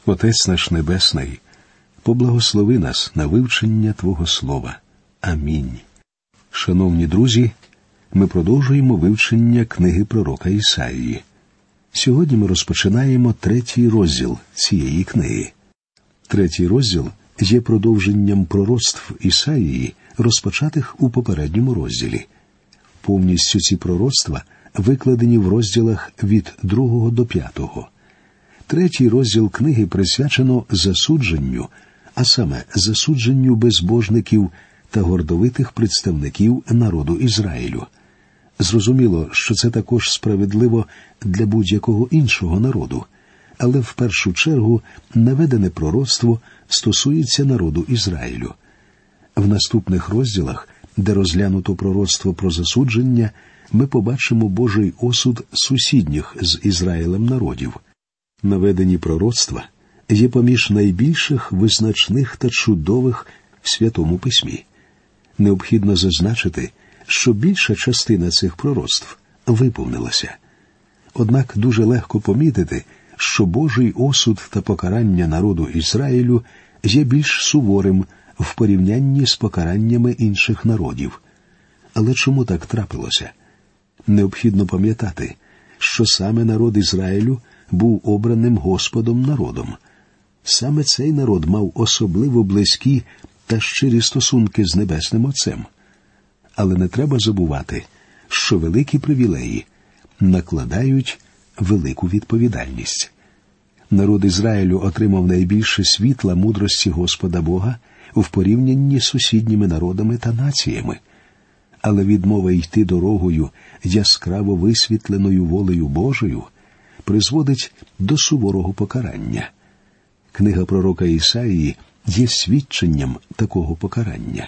Отець наш Небесний, поблагослови нас на вивчення Твого Слова. Амінь. Шановні друзі, ми продовжуємо вивчення книги пророка Ісаїї. Сьогодні ми розпочинаємо 3-й розділ цієї книги. 3-й розділ є продовженням пророцтв Ісаїї, розпочатих у попередньому розділі. Повністю ці пророцтва викладені в розділах від 2 до 5. 3-й розділ книги присвячено засудженню, а саме засудженню безбожників та гордовитих представників народу Ізраїлю. Зрозуміло, що це також справедливо для будь-якого іншого народу, але в першу чергу наведене пророцтво стосується народу Ізраїлю. В наступних розділах, де розглянуто пророцтво про засудження, ми побачимо Божий осуд сусідніх з Ізраїлем народів. Наведені пророцтва є поміж найбільших, визначних та чудових в Святому Письмі. Необхідно зазначити, що більша частина цих пророцтв виповнилася. Однак дуже легко помітити, що Божий осуд та покарання народу Ізраїлю є більш суворим в порівнянні з покараннями інших народів. Але чому так трапилося? Необхідно пам'ятати, що саме народ Ізраїлю був обраним Господом народом. Саме цей народ мав особливо близькі та щирі стосунки з Небесним Отцем. Але не треба забувати, що великі привілеї накладають велику відповідальність. Народ Ізраїлю отримав найбільше світла мудрості Господа Бога в порівнянні з сусідніми народами та націями. Але відмова йти дорогою, яскраво висвітленою волею Божою, призводить до суворого покарання. Книга пророка Ісаїї є свідченням такого покарання.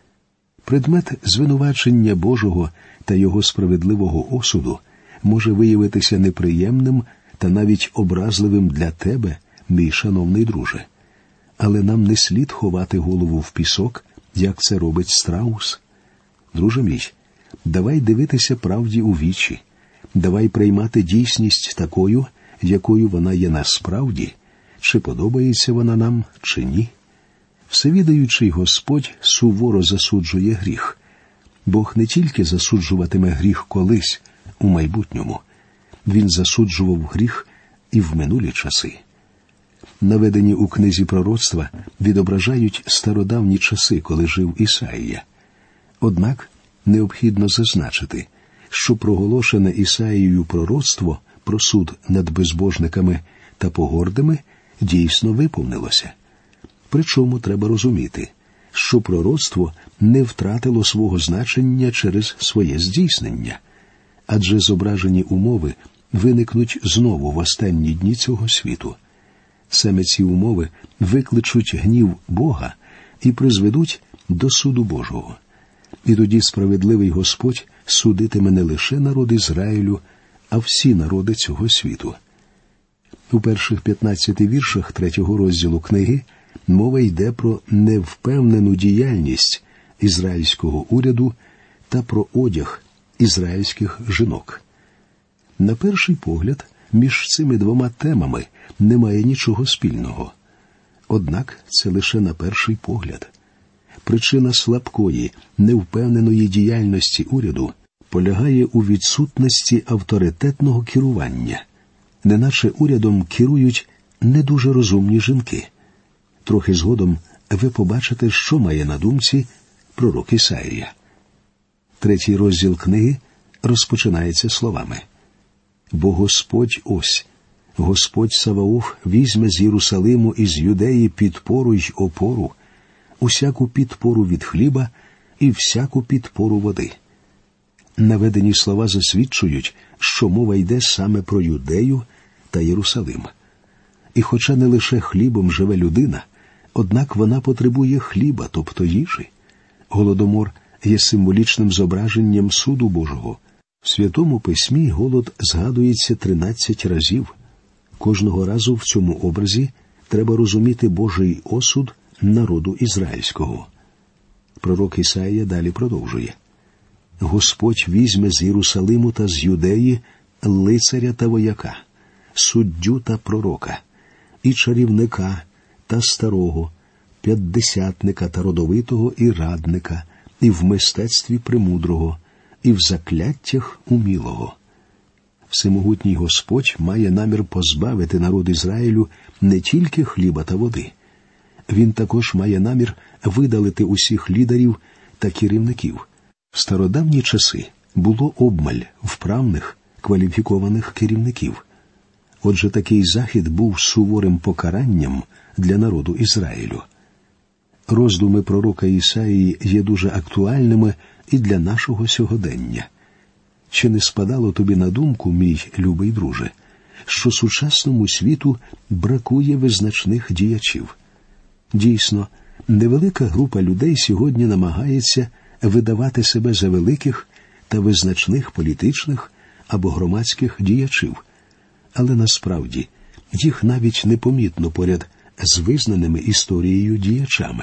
Предмет звинувачення Божого та Його справедливого осуду може виявитися неприємним та навіть образливим для тебе, мій шановний друже. Але нам не слід ховати голову в пісок, як це робить страус. Друже мій, давай дивитися правді у вічі, давай приймати дійсність такою, якою вона є насправді, чи подобається вона нам, чи ні. Всевідаючий Господь суворо засуджує гріх. Бог не тільки засуджуватиме гріх колись, у майбутньому. Він засуджував гріх і в минулі часи. Наведені у книзі пророцтва відображають стародавні часи, коли жив Ісаїя. Однак необхідно зазначити, що проголошене Ісаїєю пророцтво про суд над безбожниками та погордими дійсно виповнилося. Причому треба розуміти, що пророцтво не втратило свого значення через своє здійснення, адже зображені умови виникнуть знову в останні дні цього світу. Саме ці умови викличуть гнів Бога і призведуть до суду Божого. І тоді справедливий Господь судитиме не лише народ Ізраїлю, а всі народи цього світу. У перших 15 віршах 3-го розділу книги мова йде про невпевнену діяльність ізраїльського уряду та про одяг ізраїльських жінок. На перший погляд, між цими двома темами немає нічого спільного. Однак це лише на перший погляд. Причина слабкої, невпевненої діяльності уряду полягає у відсутності авторитетного керування, неначе урядом керують не дуже розумні жінки. Трохи згодом ви побачите, що має на думці пророк Ісаїя. 3-й розділ книги розпочинається словами: «Бо Господь ось, Господь Саваоф візьме з Єрусалиму і з Юдеї підпору й опору, усяку підпору від хліба і всяку підпору води». Наведені слова засвідчують, що мова йде саме про Юдею та Єрусалим. І хоча не лише хлібом живе людина, однак вона потребує хліба, тобто їжі. Голодомор є символічним зображенням суду Божого. В Святому Письмі голод згадується 13 разів. Кожного разу в цьому образі треба розуміти Божий осуд народу ізраїльського. Пророк Ісаїя далі продовжує: «Господь візьме з Єрусалиму та з Юдеї лицаря та вояка, суддю та пророка, і чарівника та старого, п'ятдесятника та родовитого і радника, і в мистецтві премудрого, і в закляттях умілого. Всемогутній Господь має намір позбавити народ Ізраїлю не тільки хліба та води. Він також має намір видалити усіх лідерів та керівників. В стародавні часи було обмаль вправних, кваліфікованих керівників. Отже, такий захід був суворим покаранням для народу Ізраїлю. Роздуми пророка Ісаїї є дуже актуальними і для нашого сьогодення. Чи не спадало тобі на думку, мій любий друже, що сучасному світу бракує визначних діячів? Дійсно, невелика група людей сьогодні намагається видавати себе за великих та визначних політичних або громадських діячів, але насправді їх навіть непомітно поряд з визнаними історією діячами.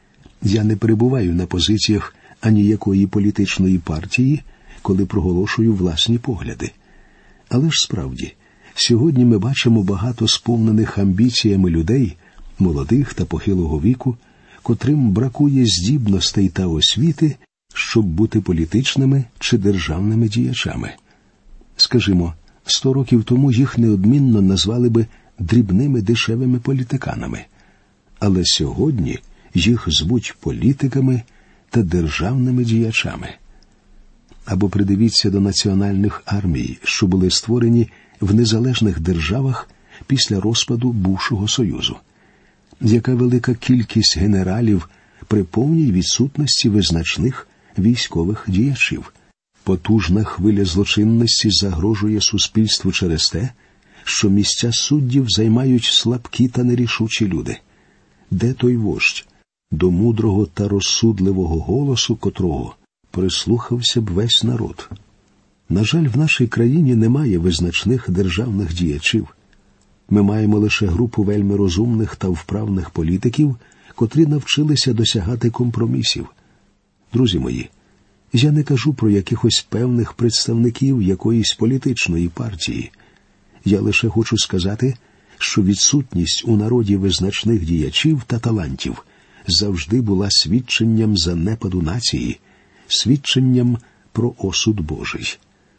Я не перебуваю на позиціях аніякої політичної партії, коли проголошую власні погляди. Але ж справді, сьогодні ми бачимо багато сповнених амбіціями людей, молодих та похилого віку, котрим бракує здібностей та освіти, щоб бути політичними чи державними діячами. Скажімо, 100 років тому їх неодмінно назвали би дрібними дешевими політиканами. Але сьогодні їх звуть політиками та державними діячами. Або придивіться до національних армій, що були створені в незалежних державах після розпаду бувшого Союзу. Яка велика кількість генералів при повній відсутності визначних військових діячів. Потужна хвиля злочинності загрожує суспільству через те, що місця суддів займають слабкі та нерішучі люди. Де той вождь, до мудрого та розсудливого голосу котрого прислухався б весь народ? На жаль, в нашій країні немає визначних державних діячів. Ми маємо лише групу вельми розумних та вправних політиків, котрі навчилися досягати компромісів. Друзі мої, я не кажу про якихось певних представників якоїсь політичної партії. Я лише хочу сказати, що відсутність у народі визначних діячів та талантів завжди була свідченням занепаду нації, свідченням про осуд Божий.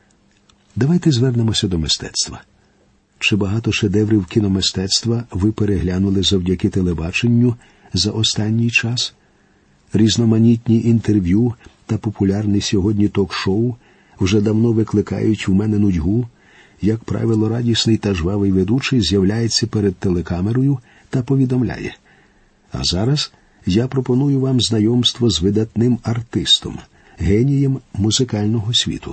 Давайте звернемося до мистецтва. Чи багато шедеврів кіномистецтва ви переглянули завдяки телебаченню за останній час? Різноманітні інтерв'ю та популярні сьогодні ток-шоу вже давно викликають у мене нудьгу. Як правило, радісний та жвавий ведучий з'являється перед телекамерою та повідомляє: а зараз я пропоную вам знайомство з видатним артистом, генієм музикального світу.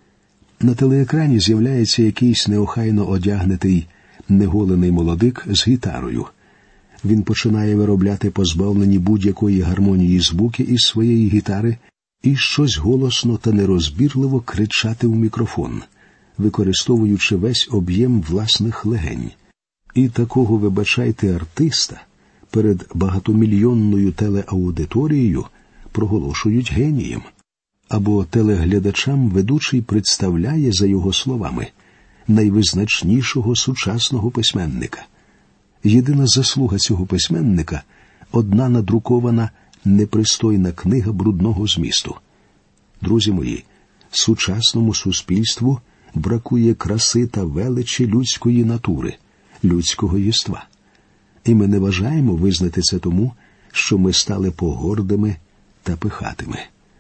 На телеекрані з'являється якийсь неохайно одягнутий, неголений молодик з гітарою. Він починає виробляти позбавлені будь-якої гармонії звуки із своєї гітари і щось голосно та нерозбірливо кричати в мікрофон, використовуючи весь об'єм власних легень. І такого, вибачайте, артиста перед багатомільйонною телеаудиторією проголошують генієм. Або телеглядачам ведучий представляє, за його словами, найвизначнішого сучасного письменника. Єдина заслуга цього письменника – одна надрукована непристойна книга брудного змісту. Друзі мої, сучасному суспільству бракує краси та величі людської натури, людського єства. І ми не бажаємо визнати це тому, що ми стали погордими та пихатими.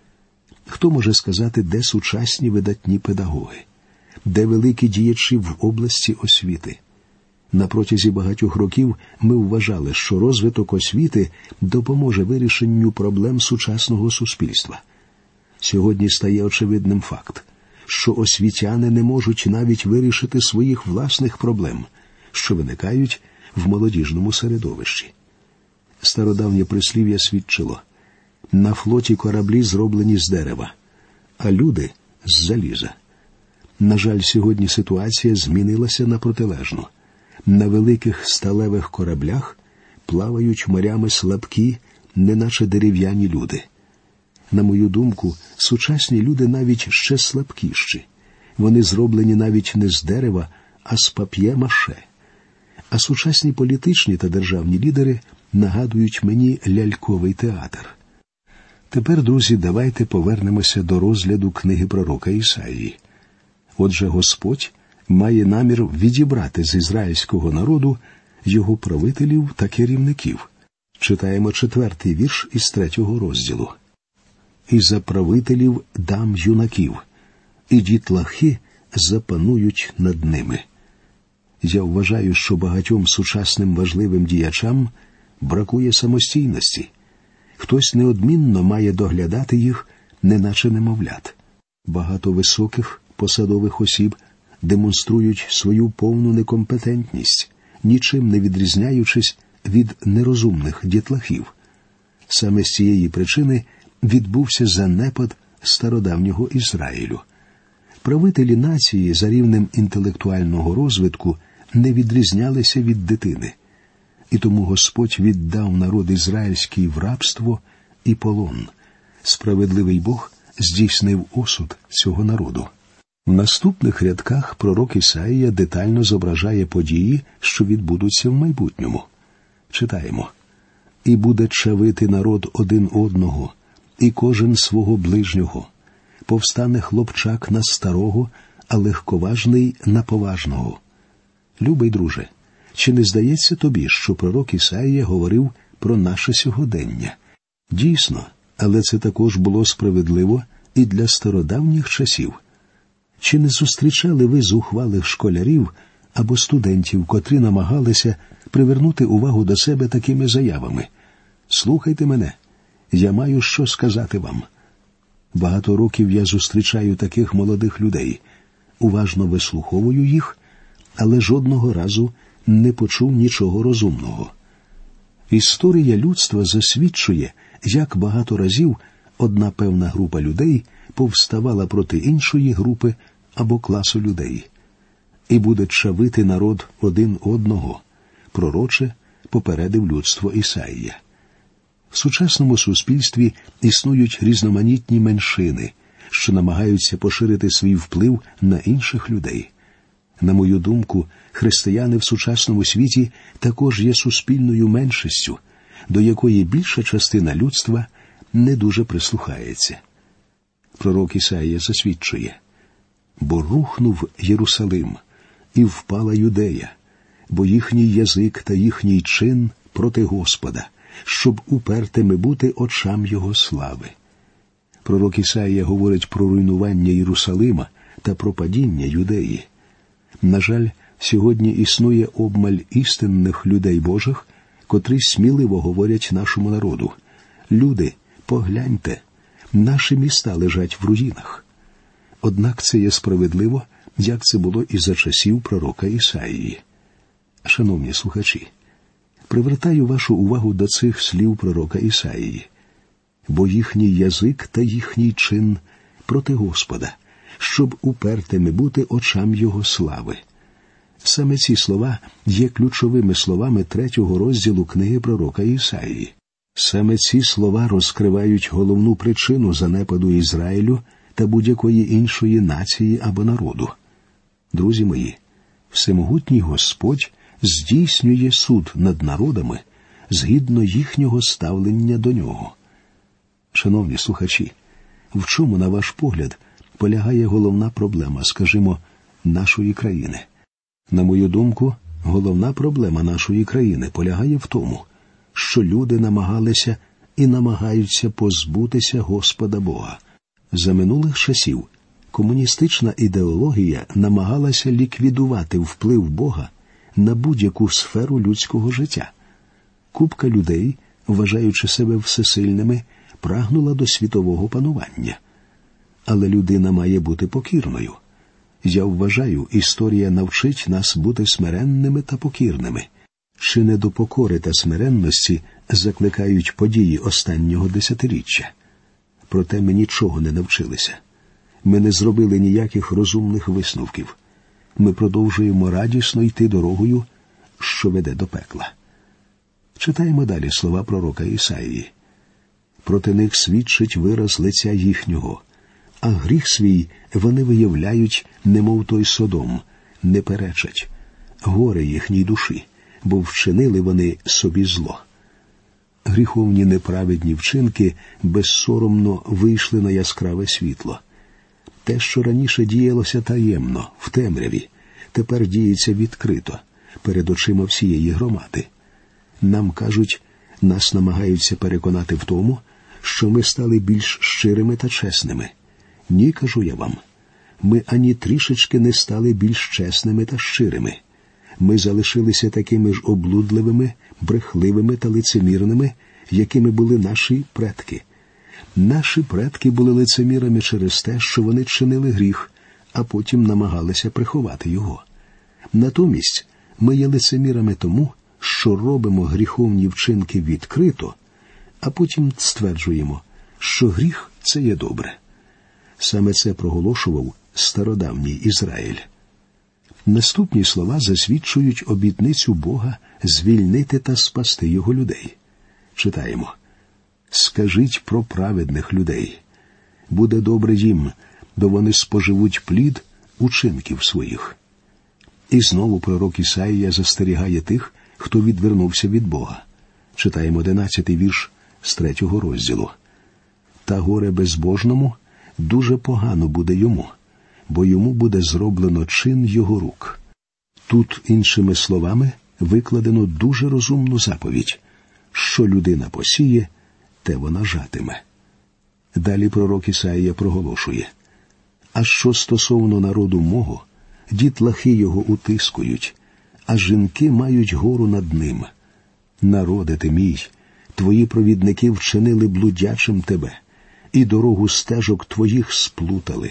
Хто може сказати, де сучасні видатні педагоги? Де великі діячі в області освіти? На протязі багатьох років ми вважали, що розвиток освіти допоможе вирішенню проблем сучасного суспільства. Сьогодні стає очевидним факт, що освітяни не можуть навіть вирішити своїх власних проблем, що виникають в молодіжному середовищі. Стародавнє прислів'я свідчило: на флоті кораблі зроблені з дерева, а люди – з заліза. На жаль, сьогодні ситуація змінилася на протилежну. На великих сталевих кораблях плавають морями слабкі, неначе дерев'яні люди. На мою думку, сучасні люди навіть ще слабкіші. Вони зроблені навіть не з дерева, а з пап'є-маше. А сучасні політичні та державні лідери нагадують мені ляльковий театр. Тепер, друзі, давайте повернемося до розгляду книги пророка Ісаїї. Отже, Господь має намір відібрати з ізраїльського народу його правителів та керівників. Читаємо 4-й вірш із 3-го розділу. «І за правителів дам юнаків, і дітлахи запанують над ними». Я вважаю, що багатьом сучасним важливим діячам бракує самостійності. Хтось неодмінно має доглядати їх, неначе немовлят. Багато високих посадових осіб демонструють свою повну некомпетентність, нічим не відрізняючись від нерозумних дітлахів. Саме з цієї причини відбувся занепад стародавнього Ізраїлю. Правителі нації за рівнем інтелектуального розвитку не відрізнялися від дитини. І тому Господь віддав народ ізраїльський в рабство і полон. Справедливий Бог здійснив осуд цього народу. В наступних рядках пророк Ісаїя детально зображає події, що відбудуться в майбутньому. Читаємо. «І буде чавити народ один одного, і кожен свого ближнього. Повстане хлопчак на старого, а легковажний на поважного». Любий друже, чи не здається тобі, що пророк Ісаїя говорив про наше сьогодення? Дійсно, але це також було справедливо і для стародавніх часів. Чи не зустрічали ви зухвалих школярів або студентів, котрі намагалися привернути увагу до себе такими заявами? «Слухайте мене, я маю що сказати вам». Багато років я зустрічаю таких молодих людей, уважно вислуховую їх, але жодного разу не почув нічого розумного. Історія людства засвідчує, як багато разів одна певна група людей повставала проти іншої групи або класу людей. «І буде чавити народ один одного», пророче попередив людство Ісаїя. В сучасному суспільстві існують різноманітні меншини, що намагаються поширити свій вплив на інших людей. На мою думку, християни в сучасному світі також є суспільною меншістю, до якої більша частина людства не дуже прислухається. Пророк Ісаїя засвідчує: «Бо рухнув Єрусалим, і впала Юдея, бо їхній язик та їхній чин проти Господа, щоб упертими бути очам Його слави». Пророк Ісаїя говорить про руйнування Єрусалима та про падіння Юдеї. На жаль, сьогодні існує обмаль істинних людей Божих, котрі сміливо говорять нашому народу: «Люди, погляньте, наші міста лежать в руїнах». Однак це є справедливо, як це було і за часів пророка Ісаїї. Шановні слухачі, привертаю вашу увагу до цих слів пророка Ісаїї: «Бо їхній язик та їхній чин проти Господа, щоб упертими бути очам Його слави». Саме ці слова є ключовими словами 3-го розділу книги пророка Ісаїї. Саме ці слова розкривають головну причину занепаду Ізраїлю та будь-якої іншої нації або народу. Друзі мої, всемогутній Господь здійснює суд над народами згідно їхнього ставлення до Нього. Шановні слухачі, в чому, на ваш погляд, полягає головна проблема, скажімо, нашої країни? На мою думку, головна проблема нашої країни полягає в тому, що люди намагалися і намагаються позбутися Господа Бога. За минулих часів комуністична ідеологія намагалася ліквідувати вплив Бога на будь-яку сферу людського життя. Купка людей, вважаючи себе всесильними, прагнула до світового панування. Але людина має бути покірною. Я вважаю, історія навчить нас бути смиренними та покірними. Чи не до покори та смиренності закликають події останнього десятиріччя? Проте ми нічого не навчилися. Ми не зробили ніяких розумних висновків. Ми продовжуємо радісно йти дорогою, що веде до пекла. Читаємо далі слова пророка Ісаїї. «Проти них свідчить вираз лиця їхнього, а гріх свій вони виявляють, немов той Содом, не перечать. Горе їхній душі, бо вчинили вони собі зло. Гріховні неправедні вчинки безсоромно вийшли на яскраве світло. Те, що раніше діялося таємно, в темряві, тепер діється відкрито, перед очима всієї громади. Нам кажуть, нас намагаються переконати в тому, що ми стали більш щирими та чесними. Ні, кажу я вам, ми ані трішечки не стали більш чесними та щирими. Ми залишилися такими ж облудливими, брехливими та лицемірними, якими були наші предки. Наші предки були лицемірами через те, що вони чинили гріх, а потім намагалися приховати його. Натомість ми є лицемірами тому, що робимо гріховні вчинки відкрито, а потім стверджуємо, що гріх – це є добре. Саме це проголошував стародавній Ізраїль. Наступні слова засвідчують обітницю Бога звільнити та спасти його людей. Читаємо. «Скажіть про праведних людей. Буде добре їм, бо вони споживуть плід учинків своїх». І знову пророк Ісаїя застерігає тих, хто відвернувся від Бога. Читаємо 11-й вірш з 3-го розділу. «Та горе безбожному дуже погано буде йому, бо йому буде зроблено чин його рук». Тут, іншими словами, викладено дуже розумну заповідь. Що людина посіє, те вона жатиме. Далі пророк Ісаїя проголошує. «А що стосовно народу мого, дітлахи його утискують, а жінки мають гору над ним. Народе ти мій, твої провідники вчинили блудячим тебе, і дорогу стежок твоїх сплутали».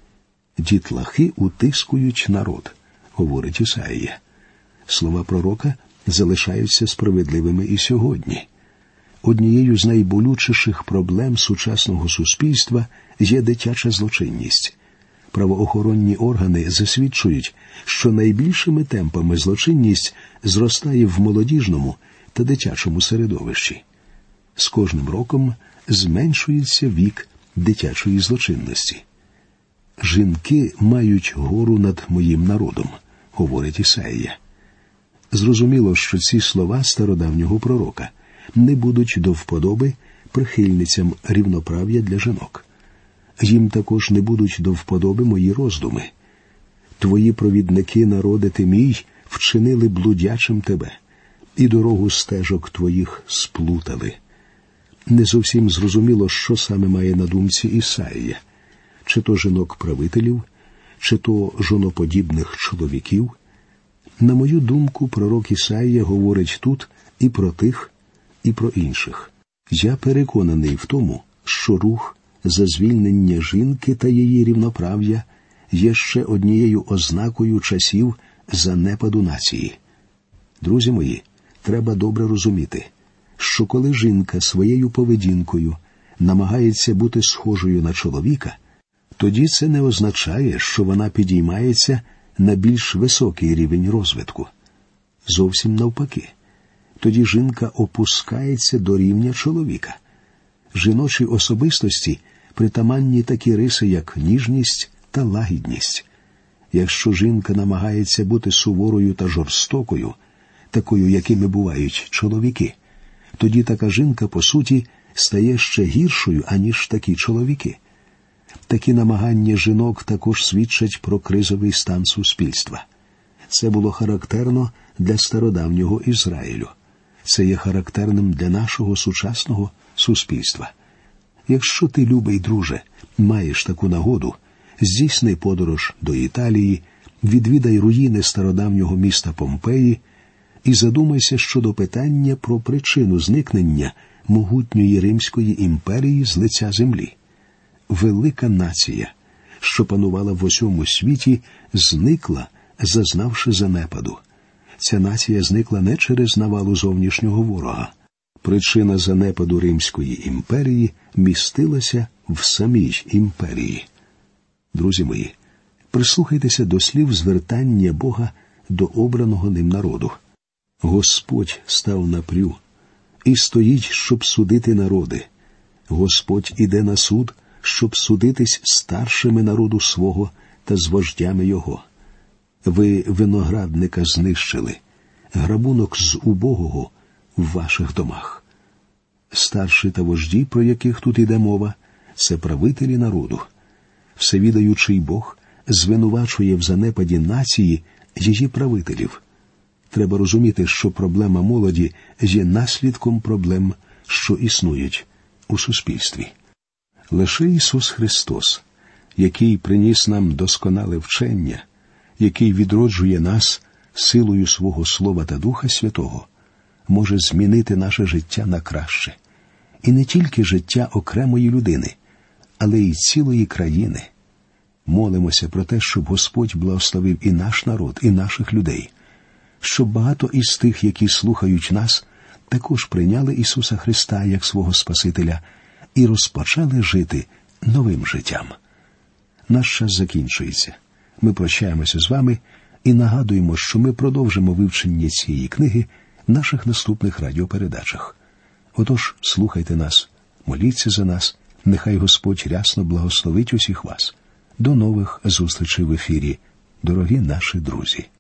«Дітлахи утискують народ», говорить Ісаїя. Слова пророка залишаються справедливими і сьогодні. Однією з найболючіших проблем сучасного суспільства є дитяча злочинність. Правоохоронні органи засвідчують, що найбільшими темпами злочинність зростає в молодіжному та дитячому середовищі. З кожним роком зменшується вік дитячої злочинності. «Жінки мають гору над моїм народом», говорить Ісаїя. Зрозуміло, що ці слова стародавнього пророка не будуть до вподоби прихильницям рівноправ'я для жінок. Їм також не будуть до вподоби мої роздуми. «Твої провідники, народе ти мій, вчинили блудячим тебе, і дорогу стежок твоїх сплутали». Не зовсім зрозуміло, що саме має на думці Ісаїя. Чи то жінок-правителів, чи то жоноподібних чоловіків. На мою думку, пророк Ісаїя говорить тут і про тих, і про інших. Я переконаний в тому, що рух за звільнення жінки та її рівноправ'я є ще однією ознакою часів занепаду нації. Друзі мої, треба добре розуміти, що коли жінка своєю поведінкою намагається бути схожою на чоловіка, тоді це не означає, що вона підіймається на більш високий рівень розвитку. Зовсім навпаки. Тоді жінка опускається до рівня чоловіка. Жіночій особистості притаманні такі риси, як ніжність та лагідність. Якщо жінка намагається бути суворою та жорстокою, такою, якими бувають чоловіки, тоді така жінка, по суті, стає ще гіршою, аніж такі чоловіки. Такі намагання жінок також свідчать про кризовий стан суспільства. Це було характерно для стародавнього Ізраїлю. Це є характерним для нашого сучасного суспільства. Якщо ти, любий друже, маєш таку нагоду, здійсни подорож до Італії, відвідай руїни стародавнього міста Помпеї і задумайся щодо питання про причину зникнення могутньої Римської імперії з лиця землі. Велика нація, що панувала в усьому світі, зникла, зазнавши занепаду. Ця нація зникла не через навалу зовнішнього ворога. Причина занепаду Римської імперії містилася в самій імперії. Друзі мої, прислухайтеся до слів звертання Бога до обраного ним народу. «Господь став напрю і стоїть, щоб судити народи. Господь іде на суд, щоб судитись старшими народу свого та з вождями його. Ви виноградника знищили, грабунок з убогого в ваших домах. Старші та вожді, про яких тут іде мова, це правителі народу. Всевідаючий Бог звинувачує в занепаді нації її правителів. Треба розуміти, що проблема молоді є наслідком проблем, що існують у суспільстві. Лише Ісус Христос, який приніс нам досконале вчення, який відроджує нас силою свого Слова та Духа Святого, може змінити наше життя на краще. І не тільки життя окремої людини, але й цілої країни. Молимося про те, щоб Господь благословив і наш народ, і наших людей, щоб багато із тих, які слухають нас, також прийняли Ісуса Христа як свого Спасителя і розпочали жити новим життям. Наш час закінчується. Ми прощаємося з вами і нагадуємо, що ми продовжимо вивчення цієї книги в наших наступних радіопередачах. Отож, слухайте нас, моліться за нас, нехай Господь рясно благословить усіх вас. До нових зустрічей в ефірі, дорогі наші друзі.